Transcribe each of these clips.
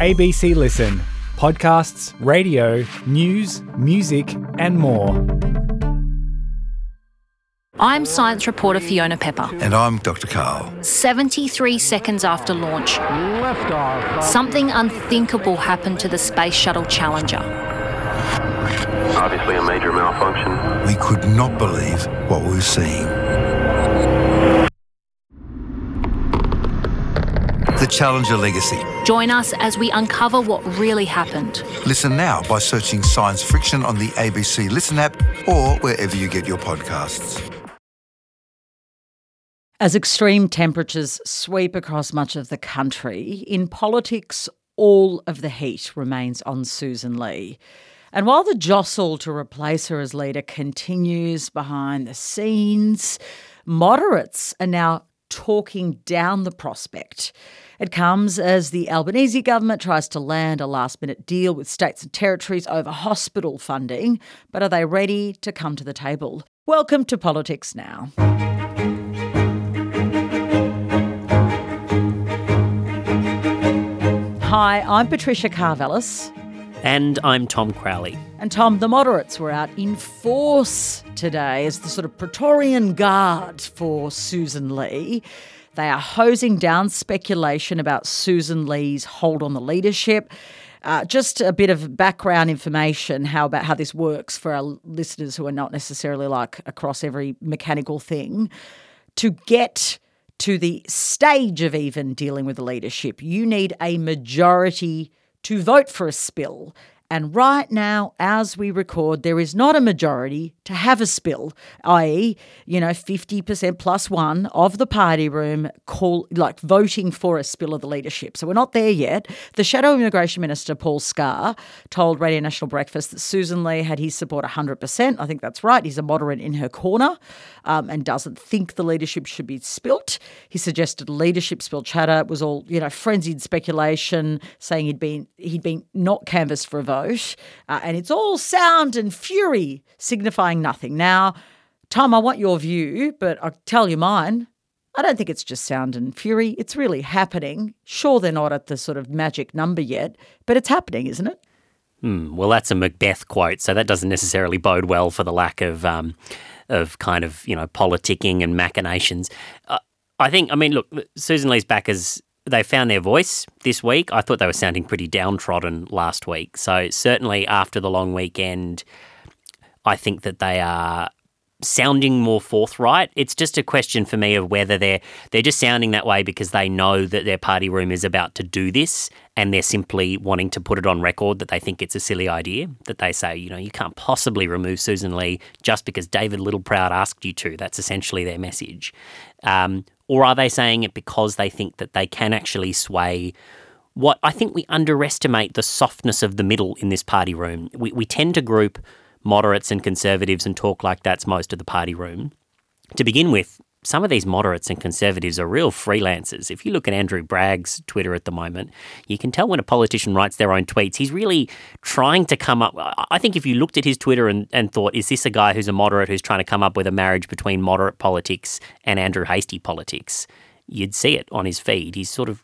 ABC Listen. Podcasts, radio, news, music and more. I'm science reporter Fiona Pepper. And I'm Dr. Karl. 73 seconds after launch, something unthinkable happened to the Space Shuttle Challenger. Obviously a major malfunction. We could not believe what we were seeing. The Challenger Legacy. Join us as we uncover what really happened. Listen now by searching Science Friction on the ABC Listen app or wherever you get your podcasts. As extreme temperatures sweep across much of the country, in politics, all of the heat remains on Susan Lee. And while the jostle to replace her as leader continues behind the scenes, moderates are now talking down the prospect. It comes as the Albanese government tries to land a last-minute deal with states and territories over hospital funding. But are they ready to come to the table? Welcome to Politics Now. Hi, I'm Patricia Karvelis. And I'm Tom Crowley. And Tom, the moderates were out in force today as the sort of Praetorian Guard for Susan Lee. They are hosing down speculation about Susan Lee's hold on the leadership. Just a bit of background information about how this works for our listeners who are not necessarily like across every mechanical thing. To get to the stage of even dealing with the leadership, you need a majority to vote for a spill. And right now, as we record, there is not a majority to have a spill, i.e., 50% plus one of the party room voting for a spill of the leadership. So we're not there yet. The Shadow Immigration Minister, Paul Scar, told Radio National Breakfast that Susan Lee had his support 100%. I think that's right. He's a moderate in her corner and doesn't think the leadership should be spilt. He suggested leadership spill chatter. It was all, frenzied speculation, saying he'd been not canvassed for a vote. And it's all sound and fury, signifying nothing. Now, Tom, I want your view, but I'll tell you mine. I don't think it's just sound and fury. It's really happening. Sure, they're not at the sort of magic number yet, but it's happening, isn't it? Well, that's a Macbeth quote, so that doesn't necessarily bode well for the lack of politicking and machinations. Look, Susan Lee's backers, they found their voice this week. I thought they were sounding pretty downtrodden last week. So certainly after the long weekend, I think that they are sounding more forthright. It's just a question for me of whether they're just sounding that way because they know that their party room is about to do this and they're simply wanting to put it on record that they think it's a silly idea, that they say, you can't possibly remove Susan Lee just because David Littleproud asked you to. That's essentially their message. Or are they saying it because they think that they can actually sway what I think we underestimate the softness of the middle in this party room. We tend to group moderates and conservatives and talk like that's most of the party room. To begin with, some of these moderates and conservatives are real freelancers. If you look at Andrew Bragg's Twitter at the moment, you can tell when a politician writes their own tweets, he's really trying to come up. I think if you looked at his Twitter and thought, is this a guy who's a moderate who's trying to come up with a marriage between moderate politics and Andrew Hastie politics, you'd see it on his feed. He's sort of,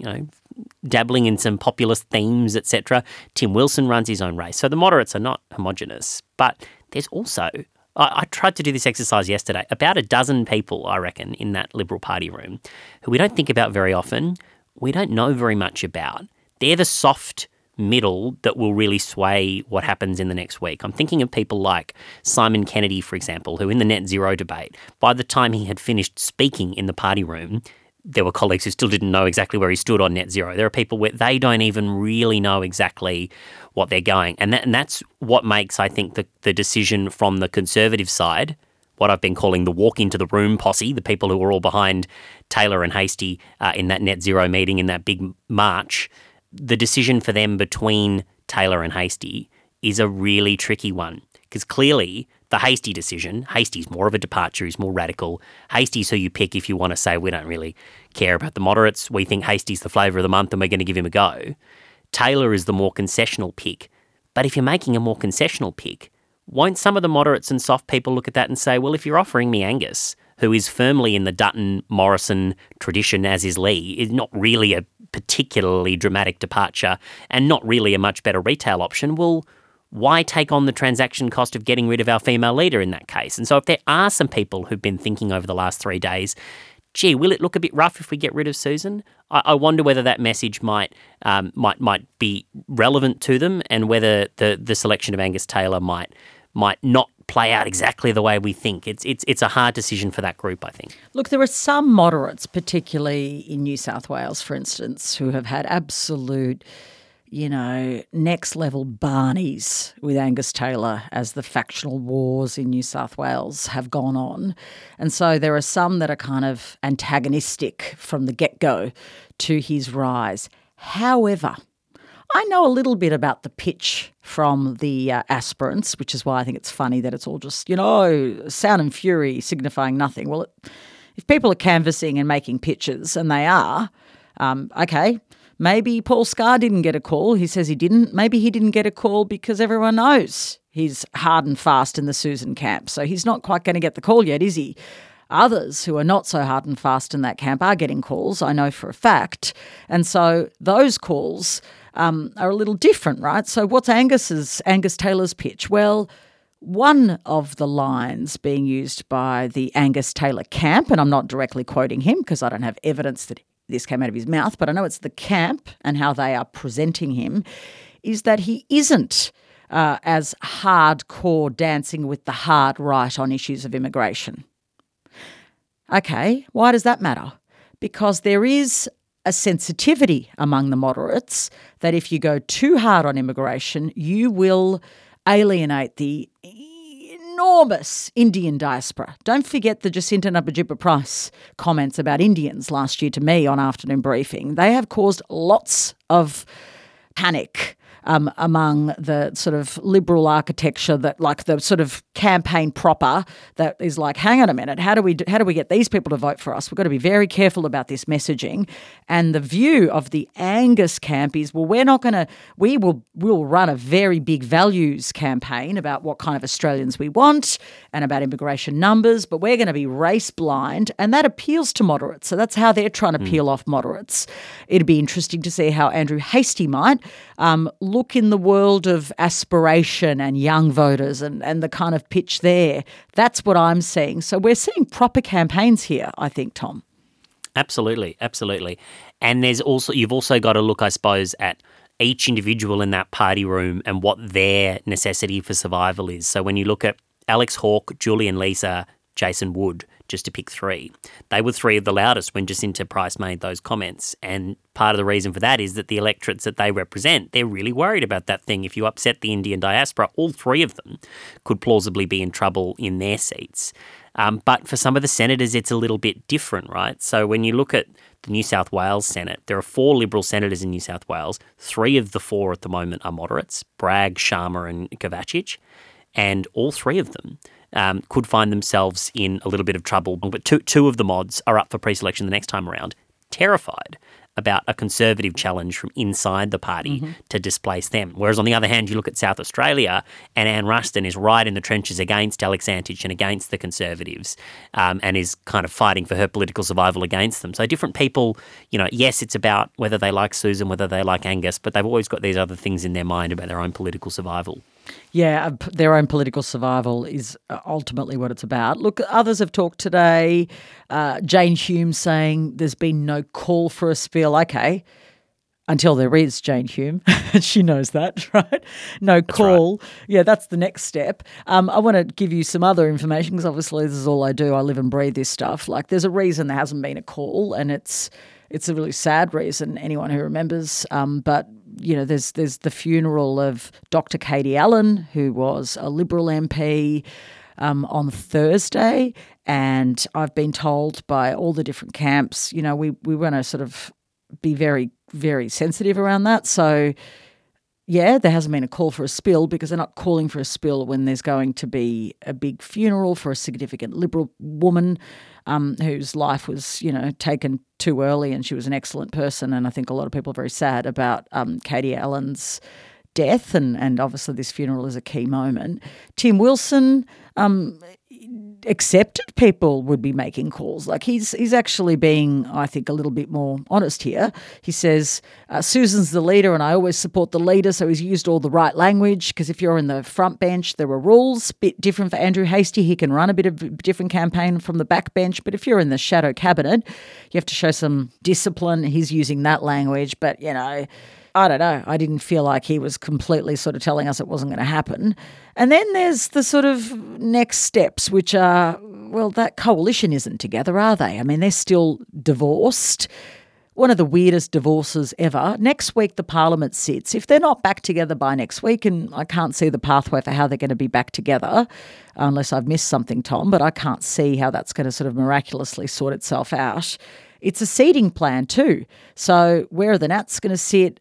dabbling in some populist themes, etc. Tim Wilson runs his own race. So the moderates are not homogenous. But there's also, I tried to do this exercise yesterday, about a dozen people, I reckon, in that Liberal Party room who we don't think about very often, we don't know very much about. They're the soft middle that will really sway what happens in the next week. I'm thinking of people like Simon Kennedy, for example, who in the net zero debate, by the time he had finished speaking in the party room, there were colleagues who still didn't know exactly where he stood on net zero. There are people where they don't even really know exactly what they're going. And that's what makes, I think, the decision from the Conservative side, what I've been calling the walk into the room posse, the people who were all behind Taylor and Hastie in that net zero meeting, in that big march, the decision for them between Taylor and Hastie is a really tricky one. Because clearly the Hastie decision, Hastie's more of a departure, he's more radical. Hastie's who you pick if you want to say we don't really care about the moderates. We think Hastie's the flavour of the month and we're going to give him a go. Taylor is the more concessional pick. But if you're making a more concessional pick, won't some of the moderates and soft people look at that and say, well, if you're offering me Angus who is firmly in the Dutton Morrison tradition, as is Lee, is not really a particularly dramatic departure and not really a much better retail option. Well, why take on the transaction cost of getting rid of our female leader in that case? And so if there are some people who've been thinking over the last 3 days, gee, will it look a bit rough if we get rid of Susan? I wonder whether that message might be relevant to them, and whether the selection of Angus Taylor might not play out exactly the way we think. It's a hard decision for that group, I think. Look, there are some moderates, particularly in New South Wales, for instance, who have had absolute, next level barneys with Angus Taylor as the factional wars in New South Wales have gone on. And so there are some that are kind of antagonistic from the get-go to his rise. However, I know a little bit about the pitch from the aspirants, which is why I think it's funny that it's all just, sound and fury signifying nothing. Well, if people are canvassing and making pitches, and they are, okay, maybe Paul Scar didn't get a call. He says he didn't. Maybe he didn't get a call because everyone knows he's hard and fast in the Susan camp. So he's not quite going to get the call yet, is he? Others who are not so hard and fast in that camp are getting calls, I know for a fact. And so those calls are a little different, right? So what's Angus Taylor's pitch? Well, one of the lines being used by the Angus Taylor camp, and I'm not directly quoting him because I don't have evidence that this came out of his mouth, but I know it's the camp and how they are presenting him, is that he isn't as hardcore dancing with the hard right on issues of immigration. Okay, why does that matter? Because there is a sensitivity among the moderates that if you go too hard on immigration, you will alienate the enormous Indian diaspora. Don't forget the Jacinta Naparjita-Price comments about Indians last year to me on Afternoon Briefing. They have caused lots of panic among the sort of liberal architecture, that like the sort of campaign proper that is like, hang on a minute, how do we get these people to vote for us? We've got to be very careful about this messaging. And the view of the Angus camp is, well, we'll run a very big values campaign about what kind of Australians we want and about immigration numbers, but we're going to be race blind, and that appeals to moderates. So that's how they're trying to peel off moderates. It'd be interesting to see how Andrew Hastie might look in the world of aspiration and young voters and the kind of pitch there. That's what I'm seeing. So we're seeing proper campaigns here, I think, Tom. Absolutely, absolutely. And you've also got to look, I suppose, at each individual in that party room and what their necessity for survival is. So when you look at Alex Hawke, Julian Leeser, Jason Wood, just to pick three, they were three of the loudest when Jacinta Price made those comments. And part of the reason for that is that the electorates that they represent, they're really worried about that thing. If you upset the Indian diaspora, all three of them could plausibly be in trouble in their seats. But for some of the senators, it's a little bit different, right? So when you look at the New South Wales Senate, there are 4 Liberal senators in New South Wales. 3 of the 4 at the moment are moderates, Bragg, Sharma and Kovacic, and all 3 of them could find themselves in a little bit of trouble. But two of the mods are up for pre-selection the next time around, terrified about a Conservative challenge from inside the party to displace them. Whereas on the other hand, you look at South Australia and Anne Ruston is right in the trenches against Alex Antich and against the Conservatives and is kind of fighting for her political survival against them. So different people, yes, it's about whether they like Susan, whether they like Angus, but they've always got these other things in their mind about their own political survival. Yeah, their own political survival is ultimately what it's about. Look, others have talked today. Jane Hume saying there's been no call for a spill. Okay, until there is, Jane Hume. She knows that, right? No call. Right. Yeah, that's the next step. I want to give you some other information because obviously this is all I do. I live and breathe this stuff. Like there's a reason there hasn't been a call, and it's a really sad reason, anyone who remembers. But there's the funeral of Dr. Katie Allen, who was a Liberal MP on Thursday, and I've been told by all the different camps, we want to sort of be very, very sensitive around that. So, yeah, there hasn't been a call for a spill because they're not calling for a spill when there's going to be a big funeral for a significant Liberal woman whose life was, taken too early, and she was an excellent person. And I think a lot of people are very sad about Katie Allen's death, and obviously this funeral is a key moment. Tim Wilson accepted people would be making calls. Like he's actually being, I think, a little bit more honest here. He says, Susan's the leader and I always support the leader, so he's used all the right language, because if you're in the front bench, there are rules. Bit different for Andrew Hastie. He can run a bit of a different campaign from the back bench, but if you're in the shadow cabinet, you have to show some discipline. He's using that language, but, I don't know. I didn't feel like he was completely sort of telling us it wasn't going to happen. And then there's the sort of next steps, which are, well, that coalition isn't together, are they? I mean, they're still divorced. One of the weirdest divorces ever. Next week, the Parliament sits. If they're not back together by next week, and I can't see the pathway for how they're going to be back together, unless I've missed something, Tom, but I can't see how that's going to sort of miraculously sort itself out. It's a seating plan too. So where are the Nats going to sit?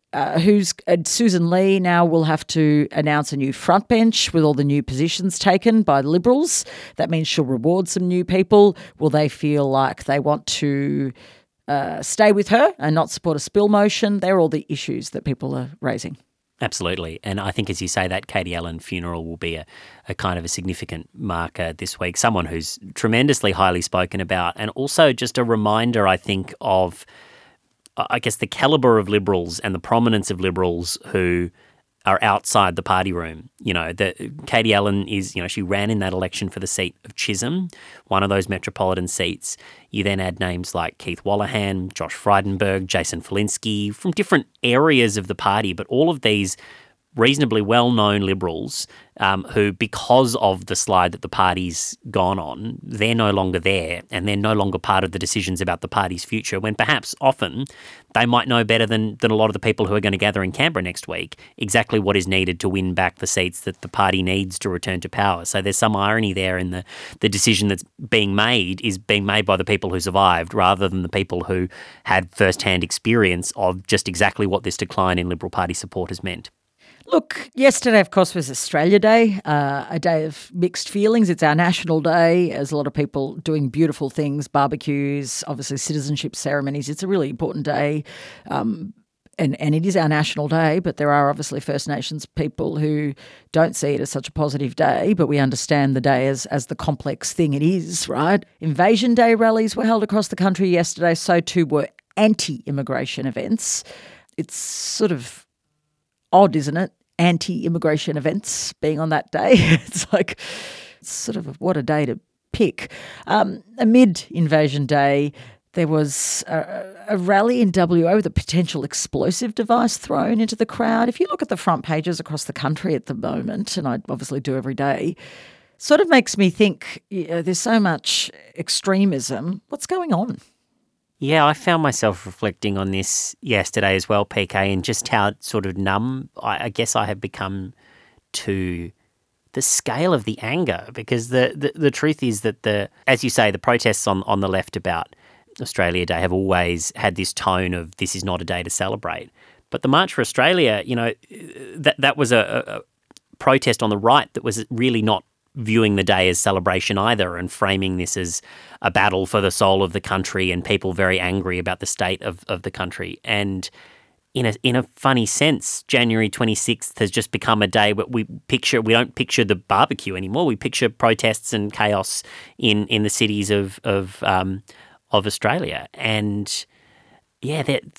Susan Lee now will have to announce a new front bench with all the new positions taken by the Liberals. That means she'll reward some new people. Will they feel like they want to stay with her and not support a spill motion? They're all the issues that people are raising. Absolutely. And I think, as you say, that Katie Allen funeral will be a kind of a significant marker this week, someone who's tremendously highly spoken about, and also just a reminder, I think, of, I guess, the calibre of Liberals and the prominence of Liberals who are outside the party room. Katie Allen is, she ran in that election for the seat of Chisholm, one of those metropolitan seats. You then add names like Keith Wallahan, Josh Frydenberg, Jason Falinski from different areas of the party, but all of these reasonably well-known Liberals who, because of the slide that the party's gone on, they're no longer there and they're no longer part of the decisions about the party's future, when perhaps often they might know better than a lot of the people who are going to gather in Canberra next week exactly what is needed to win back the seats that the party needs to return to power. So there's some irony there in the decision that's being made is being made by the people who survived rather than the people who had first-hand experience of just exactly what this decline in Liberal Party support has meant. Look, yesterday, of course, was Australia Day, a day of mixed feelings. It's our national day. There's a lot of people doing beautiful things, barbecues, obviously citizenship ceremonies. It's a really important day, and it is our national day, but there are obviously First Nations people who don't see it as such a positive day, but we understand the day as the complex thing it is, right? Invasion Day rallies were held across the country yesterday, so too were anti-immigration events. It's sort of odd, isn't it? Anti-immigration events being on that day. It's sort of what a day to pick. Amid Invasion Day, there was a rally in WA with a potential explosive device thrown into the crowd. If you look at the front pages across the country at the moment, and I obviously do every day, sort of makes me think there's so much extremism. What's going on? Yeah, I found myself reflecting on this yesterday as well, PK, and just how sort of numb I guess I have become to the scale of the anger, because the truth is that as you say, the protests on the left about Australia Day have always had this tone of this is not a day to celebrate. But the March for Australia, that was a protest on the right that was really not viewing the day as celebration either, and framing this as a battle for the soul of the country and people very angry about the state of the country. And in a funny sense, January 26th has just become a day where we don't picture the barbecue anymore. We picture protests and chaos in the cities of Australia. And yeah,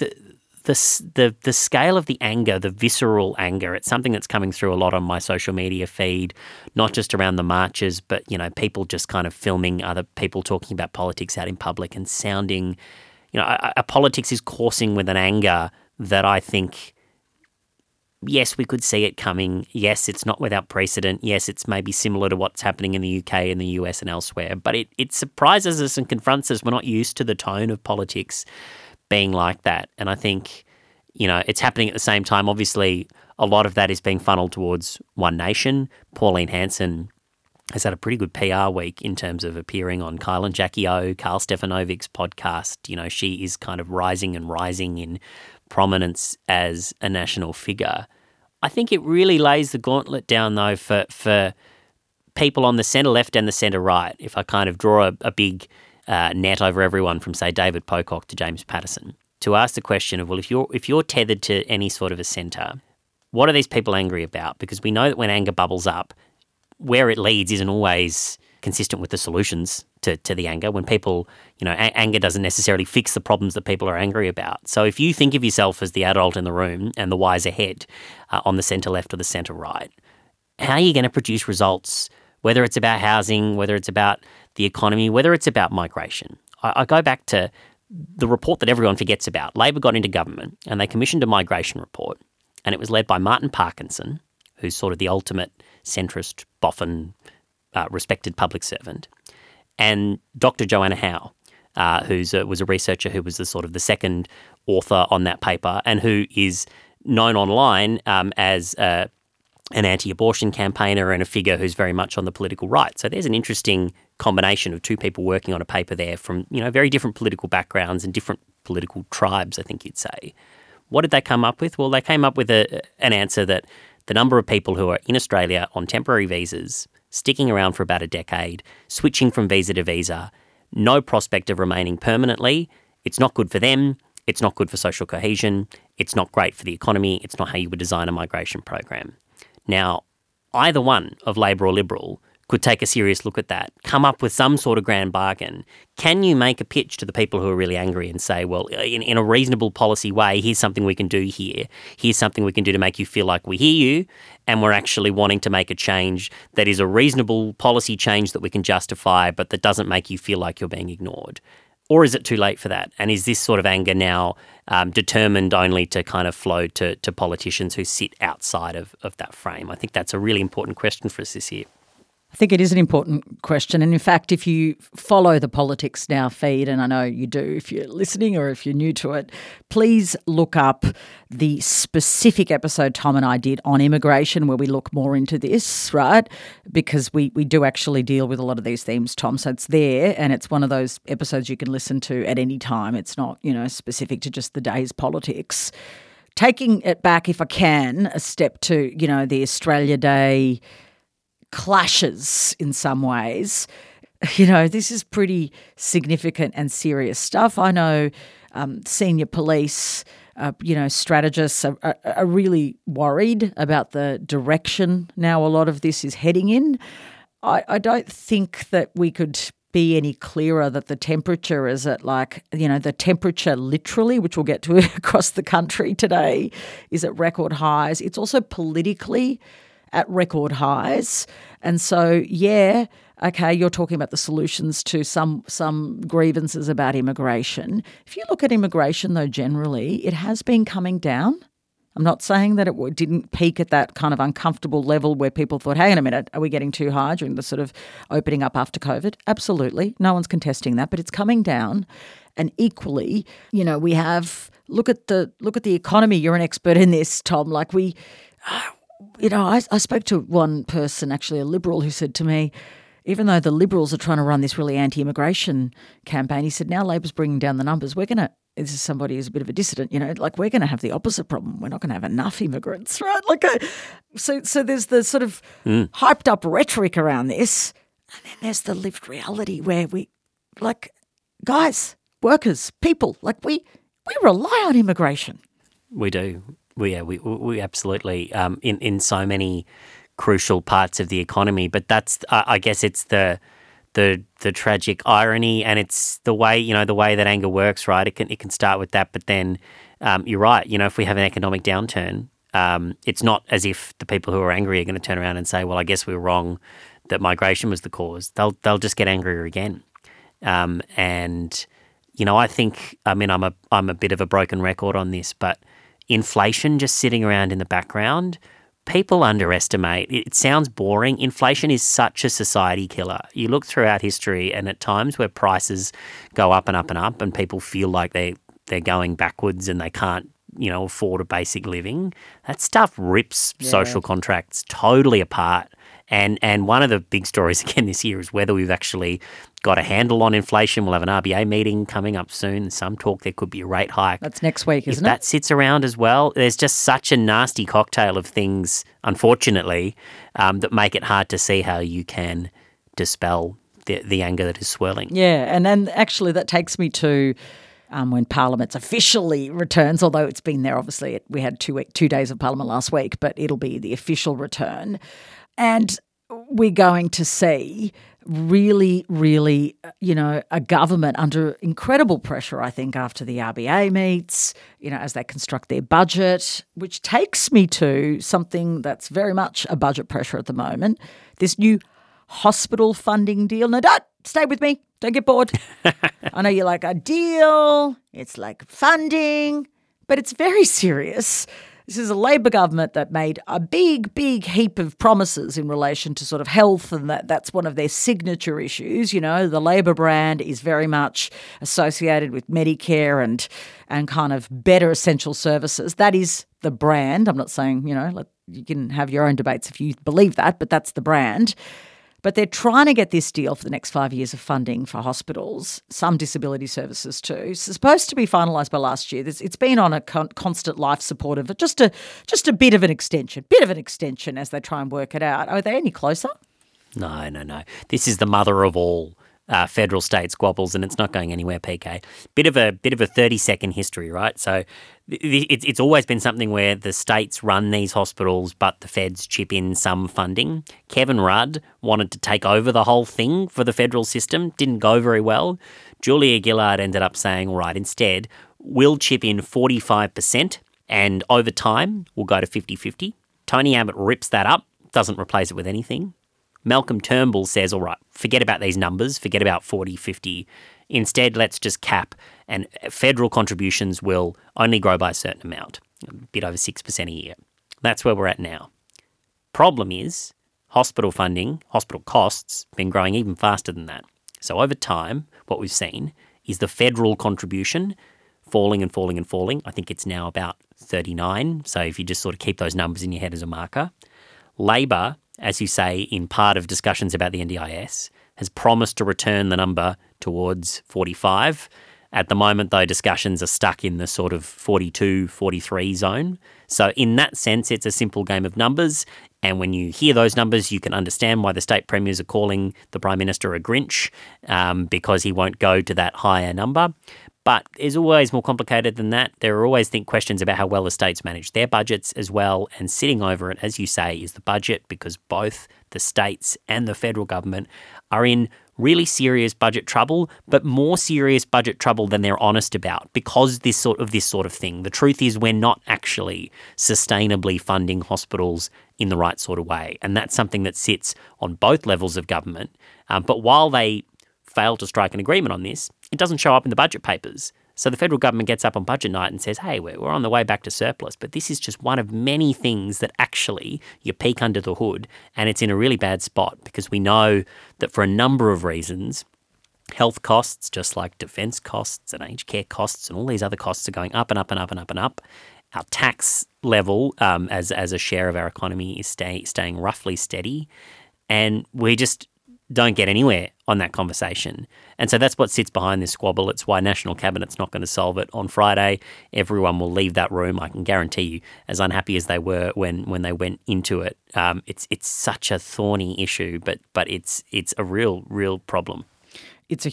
the scale of the anger, the visceral anger, it's something that's coming through a lot on my social media feed, not just around the marches, but, people just kind of filming other people talking about politics out in public and sounding, a politics is coursing with an anger that I think, yes, we could see it coming. Yes, it's not without precedent. Yes, it's maybe similar to what's happening in the UK and the US and elsewhere, but it surprises us and confronts us. We're not used to the tone of politics being like that. And I think, it's happening at the same time. Obviously, a lot of that is being funneled towards One Nation. Pauline Hanson has had a pretty good PR week in terms of appearing on Kyle and Jackie O, Carl Stefanovic's podcast. She is kind of rising in prominence as a national figure. I think it really lays the gauntlet down, though, for people on the centre left and the centre right. If I kind of draw a big net over everyone from, say, David Pocock to James Patterson, to ask the question of, well, if you're tethered to any sort of a centre, what are these people angry about? Because we know that when anger bubbles up, where it leads isn't always consistent with the solutions to the anger. When people, anger doesn't necessarily fix the problems that people are angry about. So if you think of yourself as the adult in the room and the wiser head on the centre left or the centre right, how are you going to produce results, whether it's about housing, whether it's about the economy, whether it's about migration? I go back to the report that everyone forgets about. Labor got into government and they commissioned a migration report, and it was led by Martin Parkinson, who's sort of the ultimate centrist, boffin, respected public servant, and Dr. Joanna Howe, who was a researcher who was the second author on that paper and who is known online as an anti-abortion campaigner and a figure who's very much on the political right. So there's an interesting combination of two people working on a paper there from, very different political backgrounds and different political tribes, I think you'd say. What did they come up with? Well, they came up with an answer that the number of people who are in Australia on temporary visas, sticking around for about a decade, switching from visa to visa, no prospect of remaining permanently, it's not good for them, it's not good for social cohesion, it's not great for the economy, it's not how you would design a migration program. Now, either one of Labor or Liberal could take a serious look at that, come up with some sort of grand bargain. Can you make a pitch to the people who are really angry and say, well, in a reasonable policy way, here's something we can do here. Here's something we can do to make you feel like we hear you and we're actually wanting to make a change that is a reasonable policy change that we can justify but that doesn't make you feel like you're being ignored? Or is it too late for that? And is this sort of anger now determined only to kind of flow to politicians who sit outside of that frame? I think that's a really important question for us this year. I think it is an important question. And in fact, if you follow the Politics Now feed, and I know you do if you're listening or if you're new to it, please look up the specific episode Tom and I did on immigration where we look more into this, right? Because we do actually deal with a lot of these themes, Tom. So it's there and it's one of those episodes you can listen to at any time. It's not, specific to just the day's politics. Taking it back, if I can, a step to, the Australia Day clashes in some ways. This is pretty significant and serious stuff. I know senior police, strategists are really worried about the direction now a lot of this is heading in. I don't think that we could be any clearer that the temperature is at the temperature literally, which we'll get to across the country today, is at record highs. It's also politically at record highs. And so, you're talking about the solutions to some grievances about immigration. If you look at immigration, though, generally, it has been coming down. I'm not saying that it didn't peak at that kind of uncomfortable level where people thought, hang on a minute, are we getting too high during the sort of opening up after COVID? Absolutely. No one's contesting that, but it's coming down. And equally, we have, look at the economy. You're an expert in this, Tom. I spoke to one person, actually a Liberal, who said to me, even though the Liberals are trying to run this really anti-immigration campaign, he said, now Labor's bringing down the numbers. This is somebody who's a bit of a dissident, we're going to have the opposite problem. We're not going to have enough immigrants, right? So there's the sort of hyped up rhetoric around this. And then there's the lived reality where we, guys, workers, people, we rely on immigration. We do. We absolutely in so many crucial parts of the economy. But that's I guess it's the tragic irony, and it's the way that anger works, right? It can start with that, but then you're right. If we have an economic downturn, it's not as if the people who are angry are going to turn around and say, "Well, I guess we were wrong that migration was the cause." They'll just get angrier again, and I think I'm a bit of a broken record on this, but inflation just sitting around in the background, people underestimate. It sounds boring. Inflation is such a society killer. You look throughout history and at times where prices go up and up and up and people feel like they're going backwards and they can't, afford a basic living, that stuff rips social contracts totally apart. And one of the big stories again this year is whether we've actually got a handle on inflation. We'll have an RBA meeting coming up soon. Some talk there could be a rate hike. That's next week, isn't it? If that sits around as well, there's just such a nasty cocktail of things, unfortunately, that make it hard to see how you can dispel the anger that is swirling. Yeah, and then actually that takes me to when Parliament officially returns, although it's been there, obviously. We had 2 days of Parliament last week, but it'll be the official return. And we're going to see really, really, a government under incredible pressure, I think, after the RBA meets, as they construct their budget, which takes me to something that's very much a budget pressure at the moment, this new hospital funding deal. No, don't stay with me. Don't get bored. I know you're like, a deal, it's like funding, but it's very serious. This is a Labor government that made a big, big heap of promises in relation to sort of health, and that's one of their signature issues. The Labor brand is very much associated with Medicare and kind of better essential services. That is the brand. I'm not saying, you can have your own debates if you believe that, but that's the brand. But they're trying to get this deal for the next 5 years of funding for hospitals, some disability services too. It's supposed to be finalised by last year. It's been on a constant life support of just a bit of an extension as they try and work it out. Are they any closer? No. This is the mother of all federal state squabbles, and it's not going anywhere, PK. Bit of a 30-second history, right? So it's always been something where the states run these hospitals, but the feds chip in some funding. Kevin Rudd wanted to take over the whole thing for the federal system. Didn't go very well. Julia Gillard ended up saying, all right, instead, we'll chip in 45%, and over time, we'll go to 50-50. Tony Abbott rips that up, doesn't replace it with anything. Malcolm Turnbull says, all right, forget about these numbers, forget about 40-50. Instead, let's just cap, and federal contributions will only grow by a certain amount, a bit over 6% a year. That's where we're at now. Problem is, hospital funding, hospital costs, been growing even faster than that. So over time, what we've seen is the federal contribution falling and falling and falling. I think it's now about 39. So if you just sort of keep those numbers in your head as a marker. Labor, as you say, in part of discussions about the NDIS, has promised to return the number towards 45. At the moment, though, discussions are stuck in the sort of 42, 43 zone. So in that sense, it's a simple game of numbers. And when you hear those numbers, you can understand why the state premiers are calling the Prime Minister a Grinch, because he won't go to that higher number. But it's always more complicated than that. There are always questions about how well the states manage their budgets as well. And sitting over it, as you say, is the budget, because both the states and the federal government are in really serious budget trouble, but more serious budget trouble than they're honest about, because this sort of thing. The truth is, we're not actually sustainably funding hospitals in the right sort of way. And that's something that sits on both levels of government. But while they fail to strike an agreement on this, it doesn't show up in the budget papers. So the federal government gets up on budget night and says, hey, we're on the way back to surplus, but this is just one of many things that actually you peek under the hood, and it's in a really bad spot, because we know that for a number of reasons, health costs, just like defence costs and aged care costs and all these other costs, are going up and up and up and up and up. Our tax level as a share of our economy is staying roughly steady, and we just don't get anywhere on that conversation. And so that's what sits behind this squabble. It's why National Cabinet's not going to solve it. On Friday, everyone will leave that room, I can guarantee you, as unhappy as they were when they went into it. It's such a thorny issue, but it's a real problem. It's a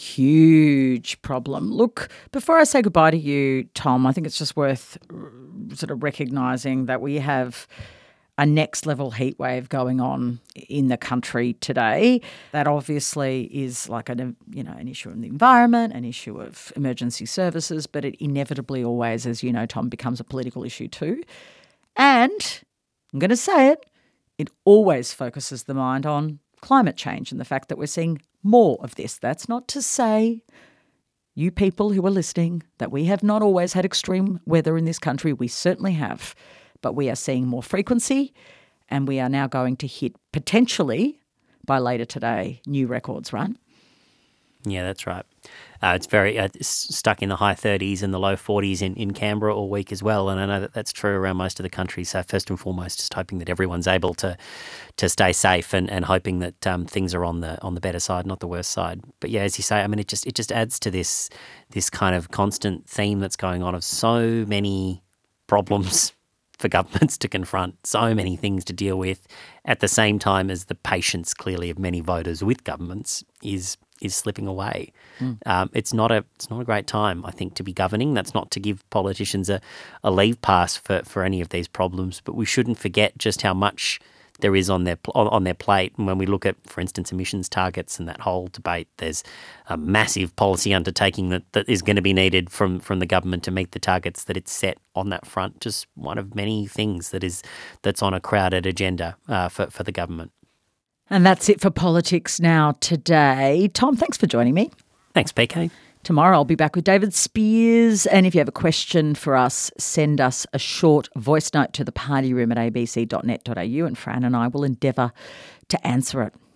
huge problem. Look, before I say goodbye to you, Tom, I think it's just worth sort of recognising that we have a next level heat wave going on in the country today. That obviously is like an issue in the environment, an issue of emergency services, but it inevitably always, as you know, Tom, becomes a political issue too. And I'm going to say it always focuses the mind on climate change and the fact that we're seeing more of this. That's not to say, you people who are listening, that we have not always had extreme weather in this country. We certainly have. But we are seeing more frequency, and we are now going to hit, potentially, by later today, new records, right? Yeah, that's right. It's very stuck in the high 30s and the low 40s in Canberra all week as well, and I know that that's true around most of the country. So first and foremost, just hoping that everyone's able to stay safe and hoping that things are on the better side, not the worse side. But yeah, as you say, I mean, it just adds to this kind of constant theme that's going on of so many problems for governments to confront, so many things to deal with, at the same time as the patience, clearly, of many voters with governments is slipping away. It's not a great time, I think, to be governing. That's not to give politicians a leave pass for any of these problems, but we shouldn't forget just how much there is on their plate. And when we look at, for instance, emissions targets and that whole debate, there's a massive policy undertaking that is going to be needed from the government to meet the targets that it's set on that front. Just one of many things that's on a crowded agenda for the government. And that's it for Politics Now today. Tom, thanks for joining me. Thanks, PK. Tomorrow I'll be back with David Spears. And if you have a question for us, send us a short voice note to thepartyroom@abc.net.au and Fran and I will endeavour to answer it.